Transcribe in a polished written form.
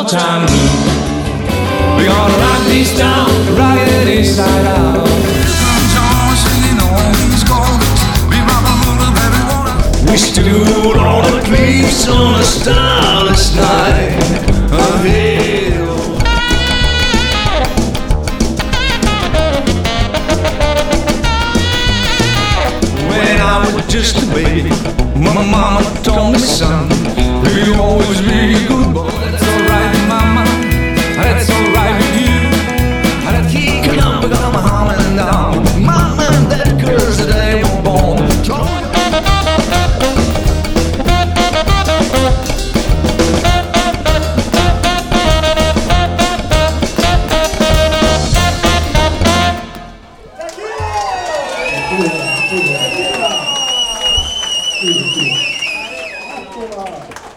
summertime blues. We're gonna rock this town, rock it inside out. We stood on the cliffs on a starless night. When I was just a baby, my mama told me, son, you'll always be a good boy. That's alright, mama, that's alright with you. And I keep on, but I'm humming down. Mama and that curse that they were born. Dziękuję.